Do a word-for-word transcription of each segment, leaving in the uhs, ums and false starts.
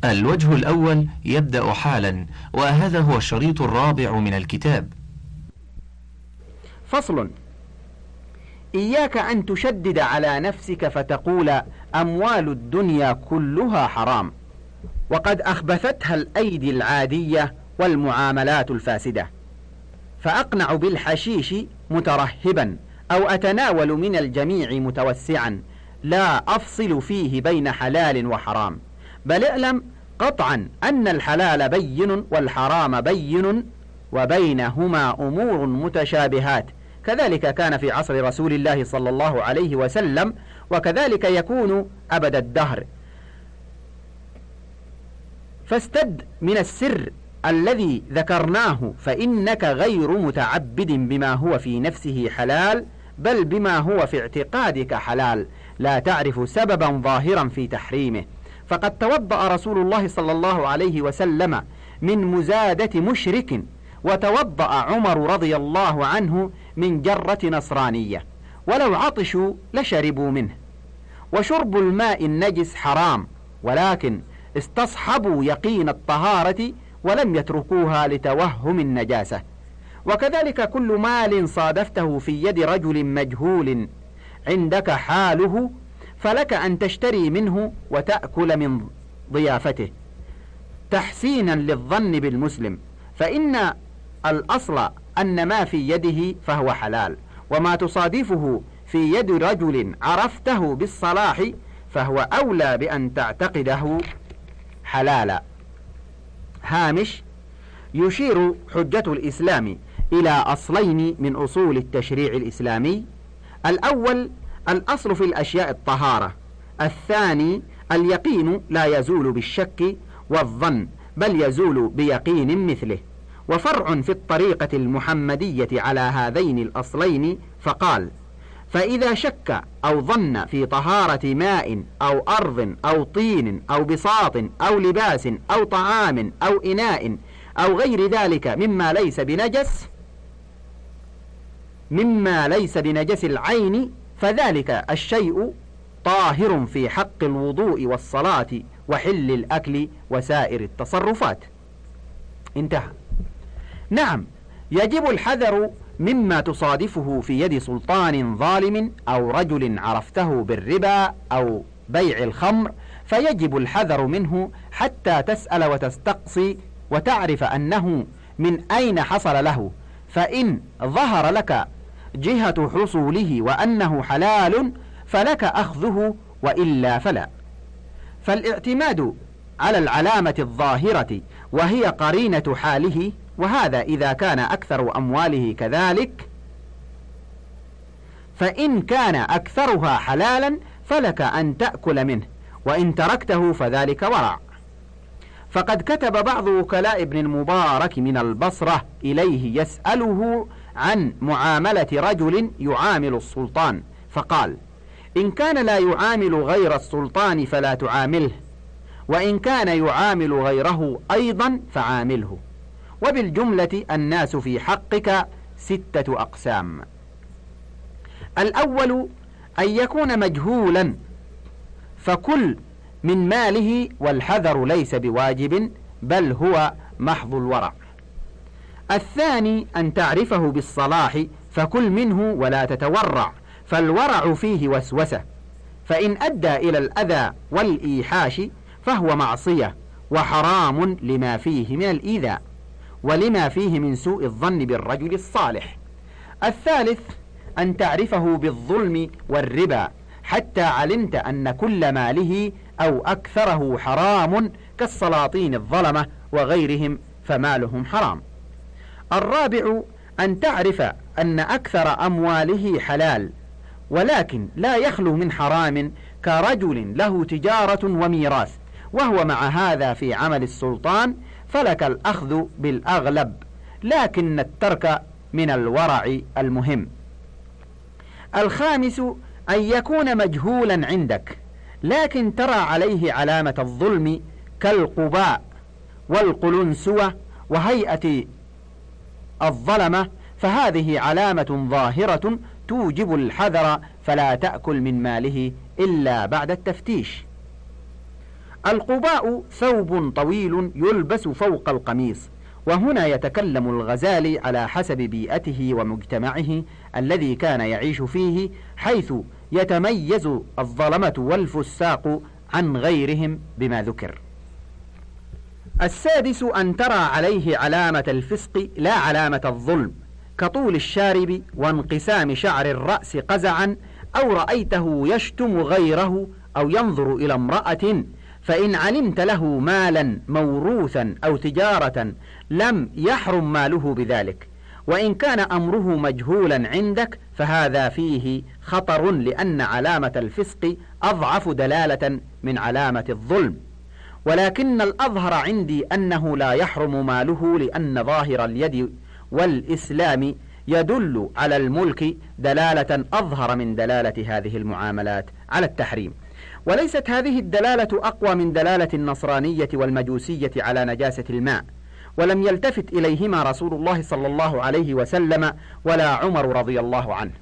الوجه الأول يبدأ حالا، وهذا هو الشريط الرابع من الكتاب. فصل: إياك أن تشدد على نفسك فتقول أموال الدنيا كلها حرام، وقد أخبثتها الأيدي العادية والمعاملات الفاسدة، فأقنع بالحشيش مترهبا أو أتناول من الجميع متوسعا، لا أفصل فيه بين حلال وحرام، بل اعلم قطعا أن الحلال بين والحرام بين، وبينهما أمور متشابهات. كذلك كان في عصر رسول الله صلى الله عليه وسلم، وكذلك يكون أبد الدهر. فاستد من السر الذي ذكرناه، فإنك غير متعبد بما هو في نفسه حلال، بل بما هو في اعتقادك حلال، لا تعرف سببا ظاهرا في تحريمه. فقد توضأ رسول الله صلى الله عليه وسلم من مزادة مشرك، وتوضأ عمر رضي الله عنه من جرة نصرانية، ولو عطشوا لشربوا منه. وشرب الماء النجس حرام، ولكن استصحبوا يقين الطهارة ولم يتركوها لتوهم النجاسة. وكذلك كل مال صادفته في يد رجل مجهول عندك حاله، فلك أن تشتري منه وتأكل من ضيافته تحسينا للظن بالمسلم، فإن الأصل أن ما في يده فهو حلال، وما تصادفه في يد رجل عرفته بالصلاح فهو أولى بأن تعتقده حلالا. هامش: يشير حجة الإسلام إلى أصلين من أصول التشريع الإسلامي: الأول الأصل في الأشياء الطهارة، الثاني اليقين لا يزول بالشك والظن، بل يزول بيقين مثله. وفرع في الطريقة المحمدية على هذين الأصلين، فقال: فإذا شك أو ظن في طهارة ماء أو أرض أو طين أو بساط أو لباس أو طعام أو إناء أو غير ذلك مما ليس بنجس مما ليس بنجس العين، فذلك الشيء طاهر في حق الوضوء والصلاة وحل الأكل وسائر التصرفات. انتهى. نعم، يجب الحذر مما تصادفه في يد سلطان ظالم أو رجل عرفته بالربا أو بيع الخمر، فيجب الحذر منه حتى تسأل وتستقصي وتعرف أنه من أين حصل له، فإن ظهر لك جهة حصوله وأنه حلال فلك أخذه، وإلا فلا. فالاعتماد على العلامة الظاهرة وهي قرينة حاله، وهذا إذا كان أكثر أمواله كذلك، فإن كان أكثرها حلالا فلك أن تأكل منه، وإن تركته فذلك ورع. فقد كتب بعض وكلاء ابن المبارك من البصرة إليه يسأله عن معاملة رجل يعامل السلطان، فقال: إن كان لا يعامل غير السلطان فلا تعامله، وإن كان يعامل غيره أيضا فعامله. وبالجملة الناس في حقك ستة أقسام: الأول أن يكون مجهولا، فكل من ماله، والحذر ليس بواجب بل هو محض الورع. الثاني أن تعرفه بالصلاح، فكل منه ولا تتورع، فالورع فيه وسوسة، فإن أدى إلى الأذى والإيحاش فهو معصية وحرام لما فيه من الإيذاء ولما فيه من سوء الظن بالرجل الصالح. الثالث أن تعرفه بالظلم والربا، حتى علمت أن كل ماله أو أكثره حرام، كالسلاطين الظلمة وغيرهم فمالهم حرام. الرابع أن تعرف أن أكثر أمواله حلال، ولكن لا يخلو من حرام، كرجل له تجارة وميراث وهو مع هذا في عمل السلطان، فلك الأخذ بالأغلب، لكن الترك من الورع المهم. الخامس أن يكون مجهولا عندك، لكن ترى عليه علامة الظلم كالقباء والقلنسوة وهيئة الظلمة، فهذه علامة ظاهرة توجب الحذر، فلا تأكل من ماله إلا بعد التفتيش. القباء ثوب طويل يلبس فوق القميص. وهنا يتكلم الغزالي على حسب بيئته ومجتمعه الذي كان يعيش فيه، حيث يتميز الظلمة والفساق عن غيرهم بما ذكر. السادس أن ترى عليه علامة الفسق لا علامة الظلم، كطول الشارب وانقسام شعر الرأس قزعا، أو رأيته يشتم غيره أو ينظر إلى امرأة، فإن علمت له مالا موروثا أو تجارة لم يحرم ماله بذلك، وإن كان أمره مجهولا عندك فهذا فيه خطر، لأن علامة الفسق أضعف دلالة من علامة الظلم. ولكن الأظهر عندي أنه لا يحرم ماله، لأن ظاهر اليد والإسلام يدل على الملك دلالة أظهر من دلالة هذه المعاملات على التحريم. وليست هذه الدلالة أقوى من دلالة النصرانية والمجوسية على نجاسة الماء، ولم يلتفت إليهما رسول الله صلى الله عليه وسلم ولا عمر رضي الله عنه.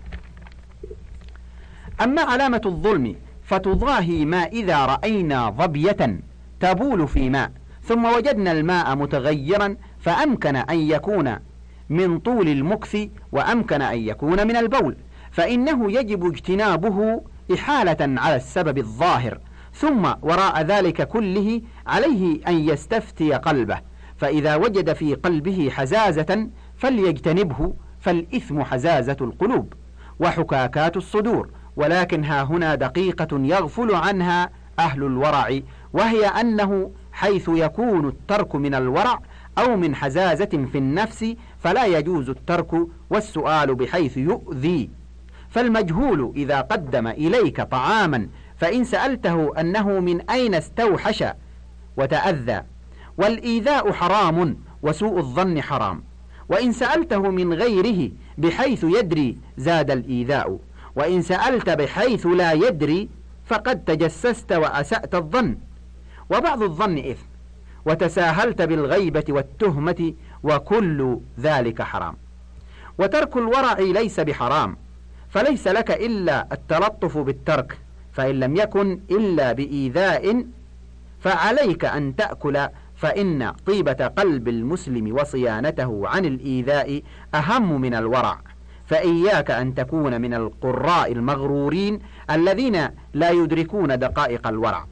أما علامة الظلم فتضاهي ما إذا رأينا ظبية تبول في ماء ثم وجدنا الماء متغيرا، فأمكن أن يكون من طول المكث وأمكن أن يكون من البول، فإنه يجب اجتنابه إحالة على السبب الظاهر، ثم وراء ذلك كله عليه أن يستفتي قلبه، فإذا وجد في قلبه حزازة فليجتنبه، فالإثم حزازة القلوب وحكاكات الصدور. ولكن ها هنا دقيقة يغفل عنها أهل الورع، وهي أنه حيث يكون الترك من الورع أو من حزازة في النفس فلا يجوز الترك والسؤال بحيث يؤذي. فالمجهول إذا قدم إليك طعاما فإن سألته أنه من أين استوحش وتأذى، والإيذاء حرام وسوء الظن حرام، وإن سألته من غيره بحيث يدري زاد الإيذاء، وإن سألت بحيث لا يدري فقد تجسست وأسأت الظن، وبعض الظن إثم، وتساهلت بالغيبة والتهمة، وكل ذلك حرام. وترك الورع ليس بحرام، فليس لك إلا التلطف بالترك، فإن لم يكن إلا بإيذاء فعليك أن تأكل، فإن طيبة قلب المسلم وصيانته عن الإيذاء أهم من الورع. فإياك أن تكون من القراء المغرورين الذين لا يدركون دقائق الورع.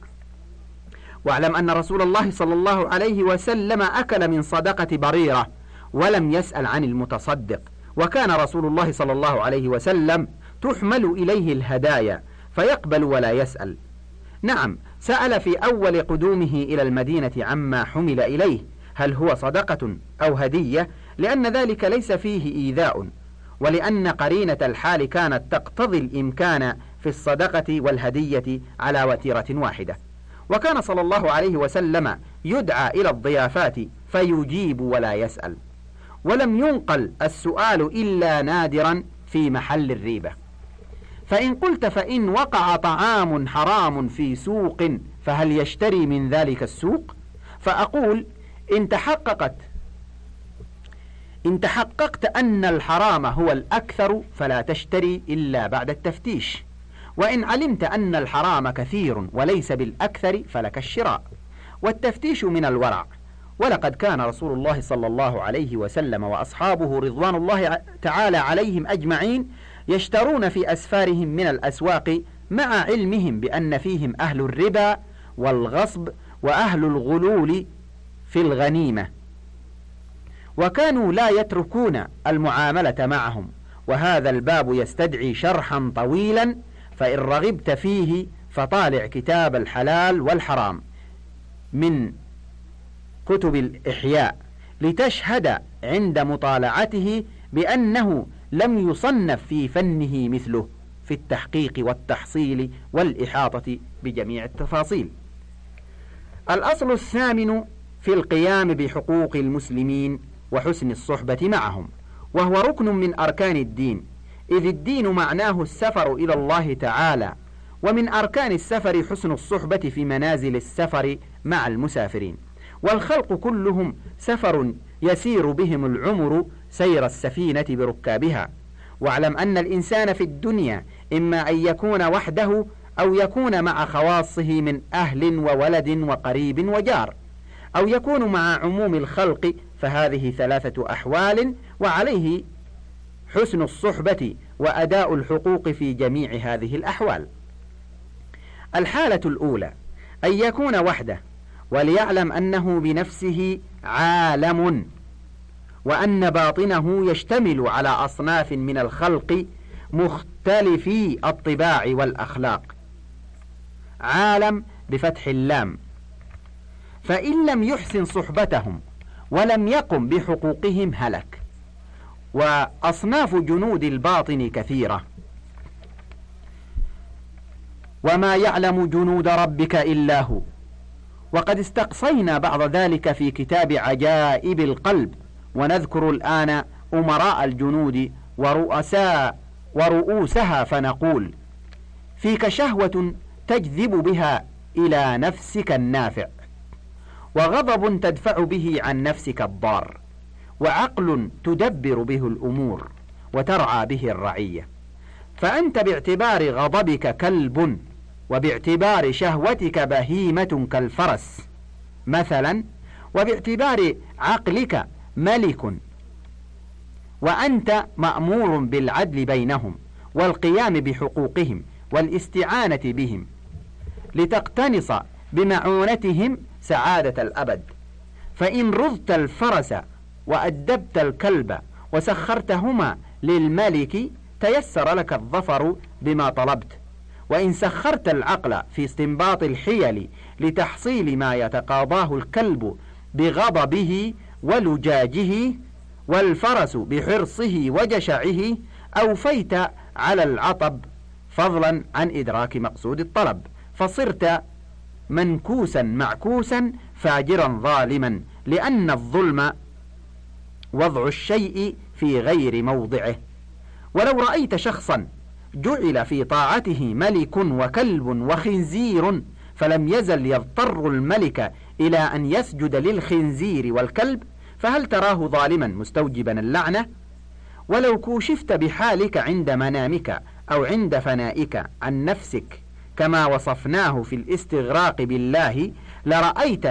واعلم أن رسول الله صلى الله عليه وسلم أكل من صدقة بريرة ولم يسأل عن المتصدق، وكان رسول الله صلى الله عليه وسلم تحمل إليه الهدايا فيقبل ولا يسأل. نعم، سأل في أول قدومه إلى المدينة عما حمل إليه هل هو صدقة أو هدية، لأن ذلك ليس فيه إيذاء، ولأن قرينة الحال كانت تقتضي الإمكان في الصدقة والهدية على وتيرة واحدة. وكان صلى الله عليه وسلم يدعى إلى الضيافات فيجيب ولا يسأل، ولم ينقل السؤال إلا نادرا في محل الريبة. فإن قلت فإن وقع طعام حرام في سوق فهل يشتري من ذلك السوق؟ فأقول إن تحققت إن تحققت أن الحرام هو الأكثر فلا تشتري إلا بعد التفتيش، وإن علمت أن الحرام كثير وليس بالأكثر فلك الشراء، والتفتيش من الورع. ولقد كان رسول الله صلى الله عليه وسلم وأصحابه رضوان الله تعالى عليهم أجمعين يشترون في أسفارهم من الأسواق مع علمهم بأن فيهم أهل الربا والغصب وأهل الغلول في الغنيمة، وكانوا لا يتركون المعاملة معهم. وهذا الباب يستدعي شرحا طويلا، فإن رغبت فيه فطالع كتاب الحلال والحرام من كتب الإحياء لتشهد عند مطالعته بأنه لم يصنف في فنه مثله في التحقيق والتحصيل والإحاطة بجميع التفاصيل. الأصل الثامن في القيام بحقوق المسلمين وحسن الصحبة معهم، وهو ركن من أركان الدين، إذ الدين معناه السفر إلى الله تعالى، ومن أركان السفر حسن الصحبة في منازل السفر مع المسافرين، والخلق كلهم سفر يسير بهم العمر سير السفينة بركابها. واعلم أن الإنسان في الدنيا إما أن يكون وحده أو يكون مع خواصه من أهل وولد وقريب وجار، أو يكون مع عموم الخلق، فهذه ثلاثة أحوال، وعليه حسن الصحبة وأداء الحقوق في جميع هذه الأحوال. الحالة الأولى أن يكون وحده، وليعلم أنه بنفسه عالم، وأن باطنه يشتمل على أصناف من الخلق مختلفي الطباع والأخلاق. عالم بفتح اللام، فإن لم يحسن صحبتهم ولم يقم بحقوقهم هلك. وأصناف جنود الباطن كثيرة، وما يعلم جنود ربك إلا هو. وقد استقصينا بعض ذلك في كتاب عجائب القلب، ونذكر الآن أمراء الجنود ورؤساء ورؤوسها، فنقول: فيك شهوة تجذب بها إلى نفسك النافع، وغضب تدفع به عن نفسك الضار، وعقل تدبر به الأمور وترعى به الرعية. فأنت باعتبار غضبك كلب، وباعتبار شهوتك بهيمة كالفرس مثلا، وباعتبار عقلك ملك، وأنت مأمور بالعدل بينهم والقيام بحقوقهم والاستعانة بهم لتقتنص بمعونتهم سعادة الأبد. فإن رضت الفرس وأدبت الكلب وسخرتهما للملك تيسر لك الظفر بما طلبت. وإن سخرت العقل في استنباط الحيل لتحصيل ما يتقاضاه الكلب بغضبه ولجاجه، والفرس بحرصه وجشعه، أوفيت على العطب فضلا عن إدراك مقصود الطلب، فصرت منكوسا معكوسا فاجرا ظالما، لأن الظلم وضع الشيء في غير موضعه. ولو رأيت شخصا جعل في طاعته ملك وكلب وخنزير، فلم يزل يضطر الملك إلى أن يسجد للخنزير والكلب، فهل تراه ظالما مستوجبا اللعنة؟ ولو كوشفت بحالك عند منامك أو عند فنائك عن نفسك كما وصفناه في الاستغراق بالله، لرأيت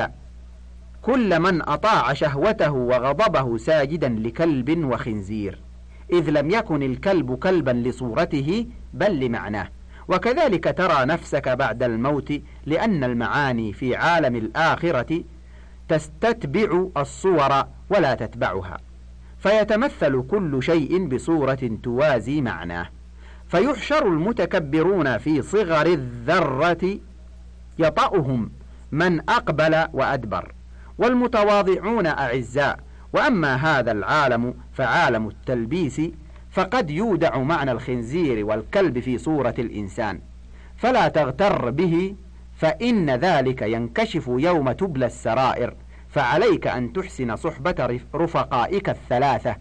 كل من أطاع شهوته وغضبه ساجدا لكلب وخنزير، إذ لم يكن الكلب كلبا لصورته بل لمعناه. وكذلك ترى نفسك بعد الموت، لأن المعاني في عالم الآخرة تستتبع الصور ولا تتبعها، فيتمثل كل شيء بصورة توازي معناه. فيحشر المتكبرون في صغر الذرة يطأهم من أقبل وأدبر، والمتواضعون أعزاء. وأما هذا العالم فعالم التلبيس، فقد يودع معنى الخنزير والكلب في صورة الإنسان، فلا تغتر به، فإن ذلك ينكشف يوم تبلى السرائر. فعليك أن تحسن صحبة رفقائك الثلاثة،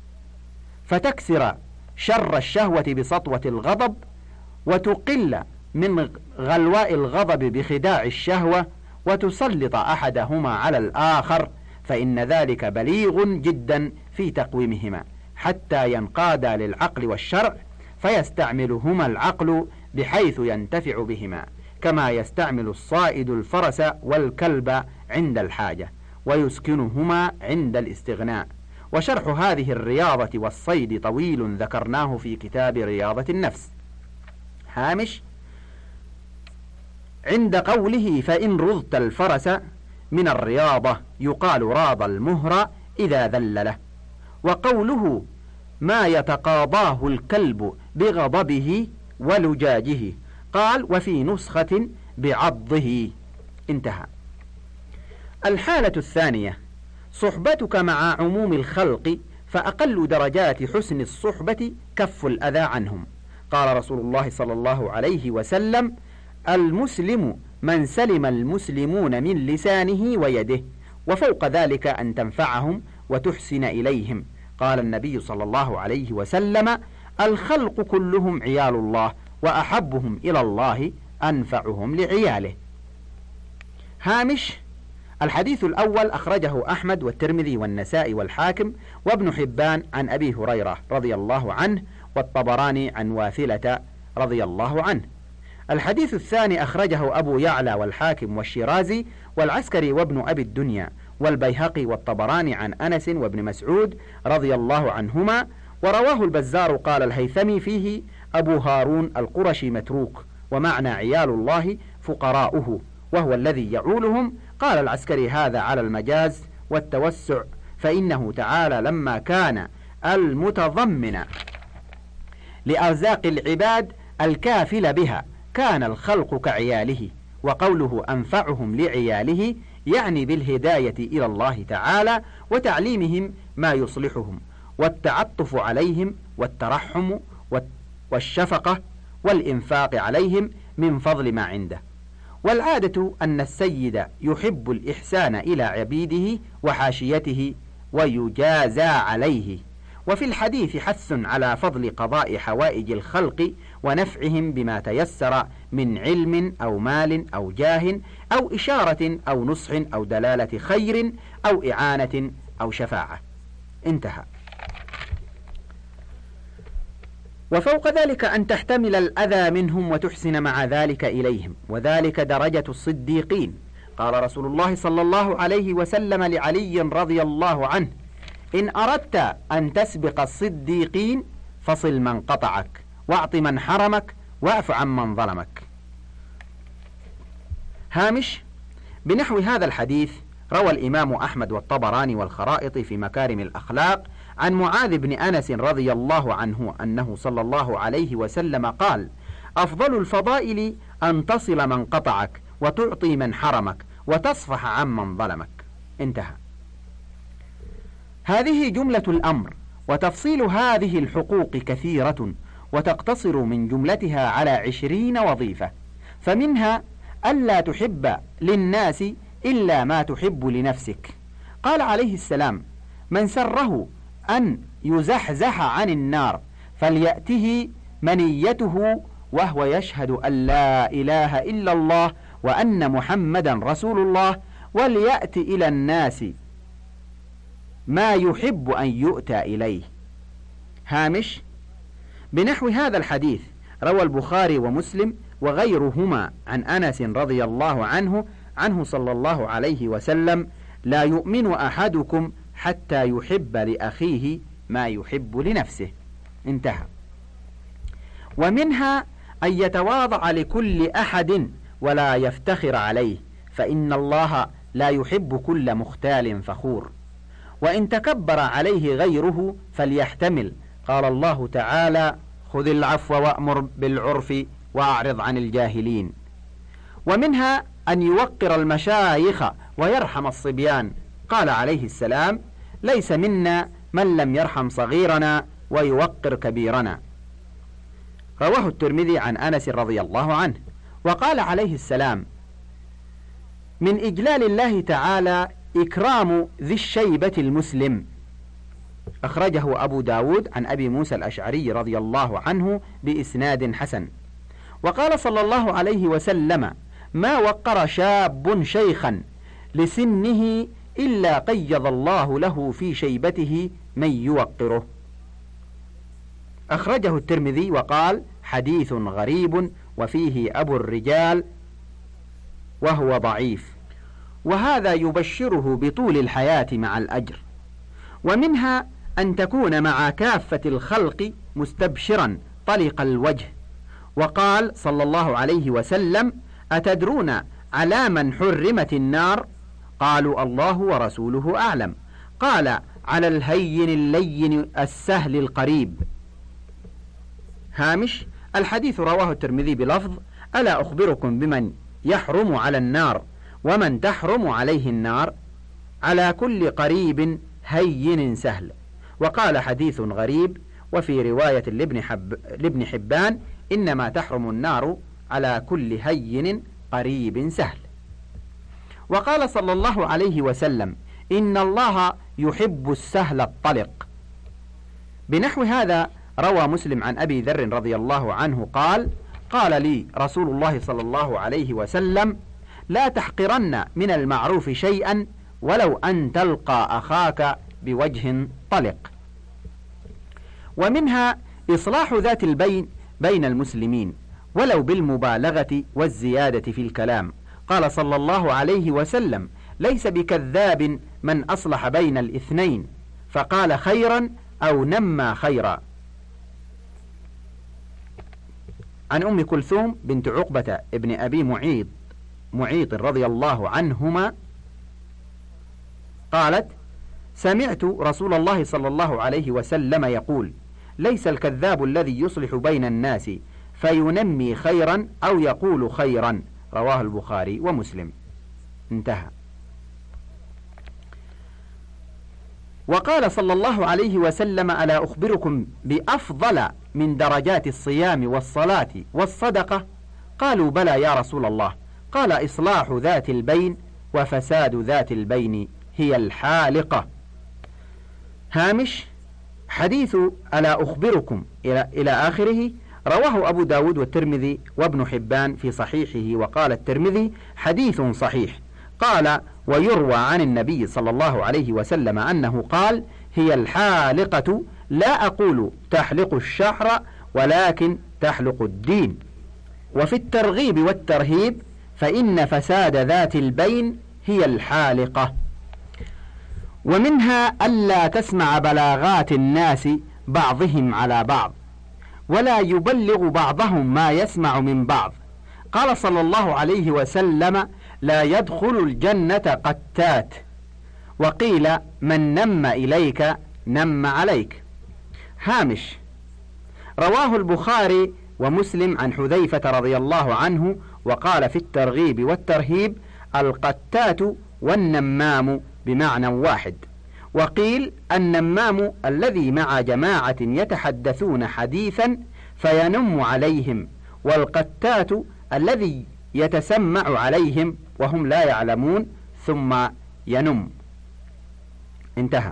فتكسر شر الشهوة بسطوة الغضب، وتقل من غلواء الغضب بخداع الشهوة، وتسلط أحدهما على الآخر، فإن ذلك بليغ جدا في تقويمهما حتى ينقادا للعقل والشرع، فيستعملهما العقل بحيث ينتفع بهما، كما يستعمل الصائد الفرس والكلب عند الحاجة، ويسكنهما عند الاستغناء. وشرح هذه الرياضة والصيد طويل ذكرناه في كتاب رياضة النفس. هامش: عند قوله فإن رضت الفرس من الرياضة يقال راض المهر إذا ذل له. وقوله ما يتقاضاه الكلب بغضبه ولجاجه، قال وفي نسخة بعضه. انتهى. الحالة الثانية صحبتك مع عموم الخلق، فأقل درجات حسن الصحبة كف الأذى عنهم. قال رسول الله صلى الله عليه وسلم: المسلم من سلم المسلمون من لسانه ويده، وفوق ذلك أن تنفعهم وتحسن إليهم. قال النبي صلى الله عليه وسلم: الخلق كلهم عيال الله، وأحبهم إلى الله أنفعهم لعياله. هامش: الحديث الأول أخرجه أحمد والترمذي والنسائي والحاكم وابن حبان عن أبي هريرة رضي الله عنه، والطبراني عن واثلة رضي الله عنه. الحديث الثاني أخرجه أبو يعلى والحاكم والشيرازي والعسكري وابن أبي الدنيا والبيهقي والطبراني عن أنس وابن مسعود رضي الله عنهما، ورواه البزار. قال الهيثمي فيه: أبو هارون القرشي متروك، ومعنى عيال الله فقراؤه وهو الذي يعولهم. قال العسكري: هذا على المجاز والتوسع، فإنه تعالى لما كان المتضمن لأرزاق العباد الكافل بها كان الخلق كعياله، وقوله أنفعهم لعياله يعني بالهداية إلى الله تعالى وتعليمهم ما يصلحهم، والتعطف عليهم والترحم والشفقة والإنفاق عليهم من فضل ما عنده. والعادة أن السيد يحب الإحسان إلى عبيده وحاشيته ويجازى عليه. وفي الحديث حث على فضل قضاء حوائج الخلق ونفعهم بما تيسر من علم أو مال أو جاه أو إشارة أو نصح أو دلالة خير أو إعانة أو شفاعة. انتهى. وفوق ذلك أن تحتمل الأذى منهم وتحسن مع ذلك إليهم، وذلك درجة الصديقين. قال رسول الله صلى الله عليه وسلم لعلي رضي الله عنه: إن أردت أن تسبق الصديقين فصل من قطعك، واعط من حرمك، واعف عن من ظلمك. هامش: بنحو هذا الحديث روى الإمام أحمد والطبراني والخرائط في مكارم الأخلاق عن معاذ بن أنس رضي الله عنه أنه صلى الله عليه وسلم قال: أفضل الفضائل أن تصل من قطعك، وتعطي من حرمك، وتصفح عن من ظلمك. انتهى. هذه جملة الأمر، وتفصيل هذه الحقوق كثيرة، وتقتصر من جملتها على عشرين وظيفة. فمنها ألا تحب للناس إلا ما تحب لنفسك. قال عليه السلام: من سره أن يزحزح عن النار فليأته منيته وهو يشهد أن لا إله إلا الله وأن محمدا رسول الله، وليأت إلى الناس ما يحب أن يؤتى إليه. هامش: بنحو هذا الحديث روى البخاري ومسلم وغيرهما عن أنس رضي الله عنه عنه صلى الله عليه وسلم: لا يؤمن أحدكم حتى يحب لأخيه ما يحب لنفسه. انتهى. ومنها أن يتواضع لكل أحد ولا يفتخر عليه، فإن الله لا يحب كل مختال فخور. وإن تكبر عليه غيره فليحتمل. قال الله تعالى: خذ العفو وأمر بالعرف وأعرض عن الجاهلين. ومنها أن يوقر المشايخ ويرحم الصبيان. قال عليه السلام: ليس منا من لم يرحم صغيرنا ويوقر كبيرنا. رواه الترمذي عن أنس رضي الله عنه. وقال عليه السلام: من إجلال الله تعالى إكرام ذي الشيبة المسلم. أخرجه أبو داود عن أبي موسى الأشعري رضي الله عنه بإسناد حسن. وقال صلى الله عليه وسلم: ما وقر شاب شيخا لسنه إلا قيض الله له في شيبته من يوقره. أخرجه الترمذي وقال: حديث غريب وفيه أبو الرجال وهو ضعيف. وهذا يبشره بطول الحياة مع الأجر. ومنها أن تكون مع كافة الخلق مستبشرا طلق الوجه. وقال صلى الله عليه وسلم: أتدرون على من حرمت النار؟ قالوا: الله ورسوله أعلم. قال: على الهين اللين السهل القريب. هامش: الحديث رواه الترمذي بلفظ: ألا أخبركم بمن يحرم على النار ومن تحرم عليه النار؟ على كل قريب هين سهل. وقال: حديث غريب. وفي رواية لابن, حب لابن حبان: إنما تحرم النار على كل هين قريب سهل. وقال صلى الله عليه وسلم: إن الله يحب السهل الطلق. بنحو هذا روى مسلم عن أبي ذر رضي الله عنه قال: قال لي رسول الله صلى الله عليه وسلم: لا تحقرن من المعروف شيئا ولو أن تلقى أخاك بوجه طلق. ومنها إصلاح ذات البين بين المسلمين. ولو بالمبالغة والزيادة في الكلام. قال صلى الله عليه وسلم: ليس بكذاب من أصلح بين الاثنين فقال خيرا أو نمى خيرا. عن أم كلثوم بنت عقبة ابن أبي معيط معيط رضي الله عنهما قالت: سمعت رسول الله صلى الله عليه وسلم يقول: ليس الكذاب الذي يصلح بين الناس فينمي خيرا أو يقول خيرا. رواه البخاري ومسلم. انتهى. وقال صلى الله عليه وسلم: ألا أخبركم بأفضل من درجات الصيام والصلاة والصدقة؟ قالوا: بلى يا رسول الله. قال: إصلاح ذات البين وفساد ذات البين هي الحالقة. هامش: حديث ألا أخبركم إلى, إلى آخره رواه أبو داود والترمذي وابن حبان في صحيحه، وقال الترمذي: حديث صحيح. قال: ويروى عن النبي صلى الله عليه وسلم أنه قال: هي الحالقة، لا أقول تحلق الشعر ولكن تحلق الدين. وفي الترغيب والترهيب: فإن فساد ذات البين هي الحالقة. ومنها ألا تسمع بلاغات الناس بعضهم على بعض، ولا يبلغ بعضهم ما يسمع من بعض. قال صلى الله عليه وسلم: لا يدخل الجنة قتات. وقيل: من نم إليك نم عليك. هامش: رواه البخاري ومسلم عن حذيفة رضي الله عنه، وقال في الترغيب والترهيب: القتات والنمام بمعنى واحد. وقيل: النمام الذي مع جماعة يتحدثون حديثا فينم عليهم، والقتات الذي يتسمع عليهم وهم لا يعلمون ثم ينم. انتهى.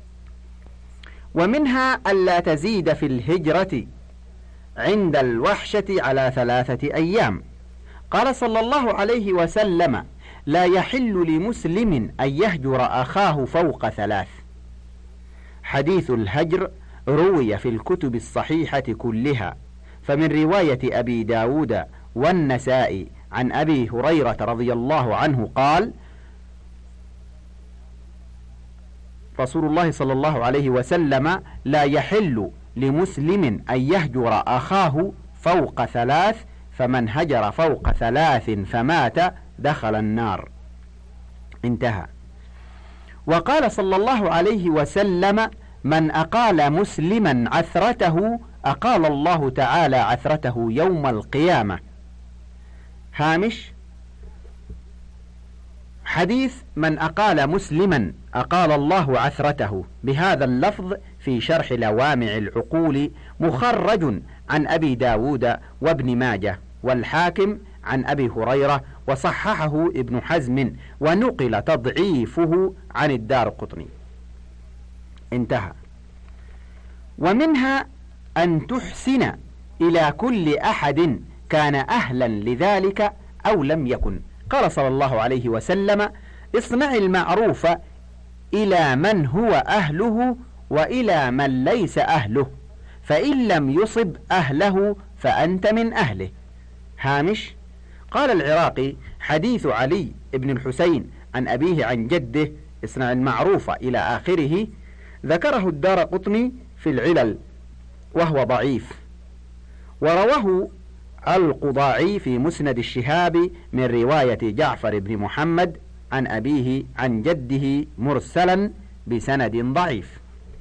ومنها ألا تزيد في الهجرة عند الوحشة على ثلاثة أيام. قال صلى الله عليه وسلم: لا يحل لمسلم أن يهجر أخاه فوق ثلاث. حديث الهجر روي في الكتب الصحيحة كلها، فمن رواية أبي داود والنسائي عن أبي هريرة رضي الله عنه قال: رسول الله صلى الله عليه وسلم: لا يحل لمسلم أن يهجر أخاه فوق ثلاث، فمن هجر فوق ثلاث فمات دخل النار. انتهى. وقال صلى الله عليه وسلم: من أقال مسلما عثرته أقال الله تعالى عثرته يوم القيامة. هامش: حديث من أقال مسلما أقال الله عثرته بهذا اللفظ في شرح لوامع العقول مخرج عن أبي داود وابن ماجه والحاكم عن أبي هريرة، وصححه ابن حزم، ونقل تضعيفه عن الدارقطني. انتهى. ومنها أن تحسن إلى كل أحد كان أهلا لذلك أو لم يكن. قال صلى الله عليه وسلم: اصنع المعروف إلى من هو أهله وإلى من ليس أهله، فإن لم يصب أهله فأنت من أهله. هامش: قال العراقي: حديث علي بن الحسين عن أبيه عن جده اصنع المعروف إلى آخره، ذكره الدارقطني في العلل وهو ضعيف، ورواه القضاعي في مسند الشهاب من رواية جعفر بن محمد عن أبيه عن جده مرسلا بسند ضعيف.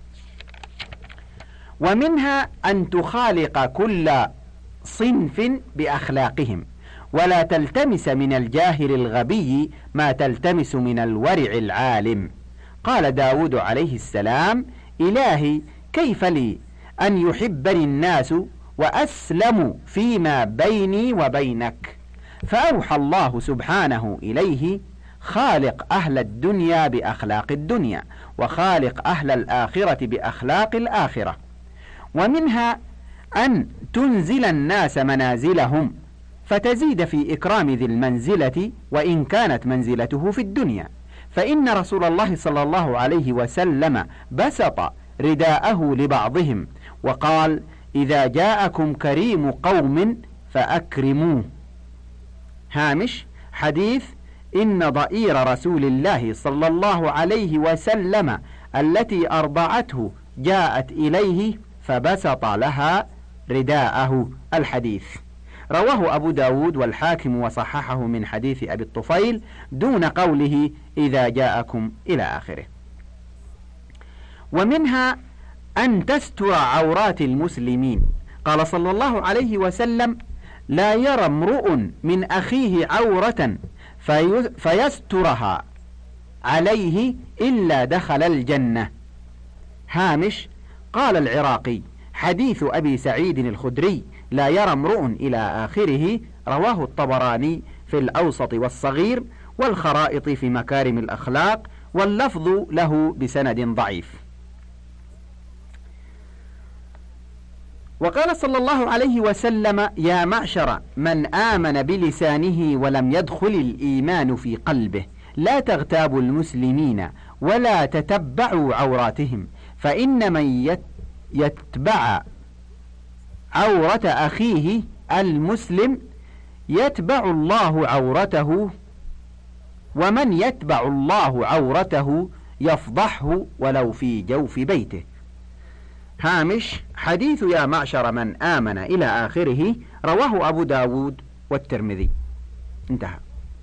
ومنها أن تخالق كل صنف بأخلاقهم، ولا تلتمس من الجاهل الغبي ما تلتمس من الورع العالم. قال داود عليه السلام: إلهي كيف لي أن يحبني الناس وأسلم فيما بيني وبينك؟ فأوحى الله سبحانه إليه: خالق أهل الدنيا بأخلاق الدنيا، وخالق أهل الآخرة بأخلاق الآخرة. ومنها أن تنزل الناس منازلهم فتزيد في إكرام ذي المنزلة وإن كانت منزلته في الدنيا، فإن رسول الله صلى الله عليه وسلم بسط رداءه لبعضهم وقال: إذا جاءكم كريم قوم فأكرموه. هامش: حديث إن ضئير رسول الله صلى الله عليه وسلم التي أرضعته جاءت إليه فبسط لها رداءه. الحديث رواه أبو داود والحاكم وصححه من حديث أبي الطفيل دون قوله إذا جاءكم إلى آخره. ومنها أن تستر عورات المسلمين. قال صلى الله عليه وسلم: لا يرى امرؤ من أخيه عورة في فيسترها عليه إلا دخل الجنة. هامش: قال العراقي: حديث أبي سعيد الخدري لا يرى امرؤ إلى آخره رواه الطبراني في الأوسط والصغير والخرائط في مكارم الأخلاق، واللفظ له بسند ضعيف. وقال صلى الله عليه وسلم: يا معشر من آمن بلسانه ولم يدخل الإيمان في قلبه لا تغتابوا المسلمين ولا تتبعوا عوراتهم، فإن من يتبع عورة أخيه المسلم يتبع الله عورته، ومن يتبع الله عورته يفضحه ولو في جوف بيته. هامش: حديث يا معشر من آمن إلى آخره رواه أبو داود والترمذي. انتهى.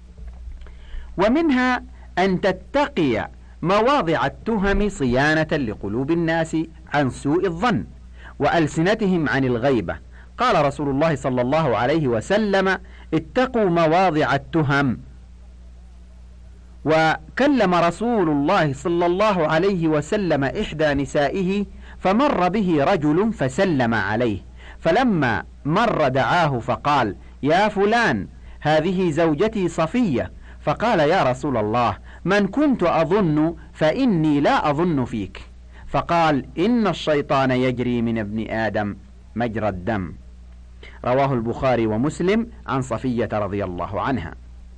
ومنها أن تتقي مواضع التهم صيانة لقلوب الناس عن سوء الظن وألسنتهم عن الغيبة. قال رسول الله صلى الله عليه وسلم: اتقوا مواضع التهم. وكلم رسول الله صلى الله عليه وسلم إحدى نسائه فمر به رجل فسلم عليه، فلما مر دعاه فقال: يا فلان هذه زوجتي صفية. فقال: يا رسول الله من كنت أظن فإني لا أظن فيك. فقال: إن الشيطان يجري من ابن آدم مجرى الدم. رواه البخاري ومسلم عن صفية رضي الله عنها.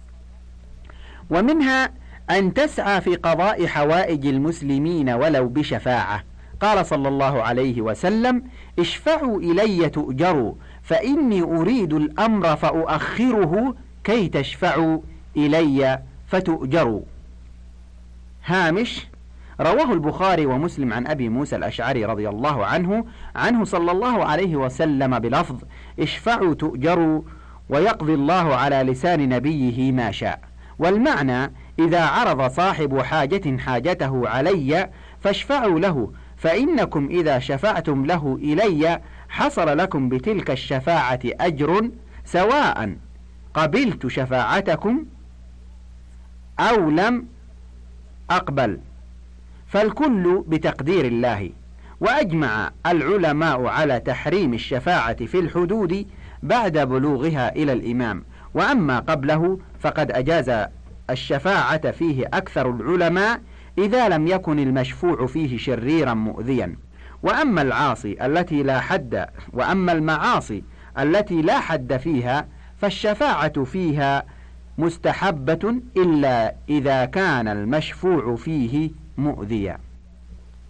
ومنها أن تسعى في قضاء حوائج المسلمين ولو بشفاعة. قال صلى الله عليه وسلم: اشفعوا إلي تؤجروا، فإني أريد الأمر فأؤخره كي تشفعوا إلي فتؤجروا. هامش: رواه البخاري ومسلم عن أبي موسى الأشعري رضي الله عنه عنه صلى الله عليه وسلم بلفظ: اشفعوا تؤجروا، ويقضي الله على لسان نبيه ما شاء. والمعنى: إذا عرض صاحب حاجة حاجته علي فاشفعوا له، فإنكم إذا شفعتم له إلي حصل لكم بتلك الشفاعة أجر، سواء قبلت شفاعتكم أو لم أقبل، فالكل بتقدير الله. وأجمع العلماء على تحريم الشفاعة في الحدود بعد بلوغها إلى الإمام، وأما قبله فقد أجاز الشفاعة فيه أكثر العلماء إذا لم يكن المشفوع فيه شريرا مؤذيا. وأما العاصي التي لا حد وأما المعاصي التي لا حد فيها فالشفاعة فيها مستحبة إلا إذا كان المشفوع فيه مؤذيا.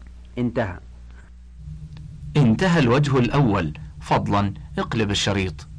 انتهى. انتهى الوجه الأول. فضلا اقلب الشريط.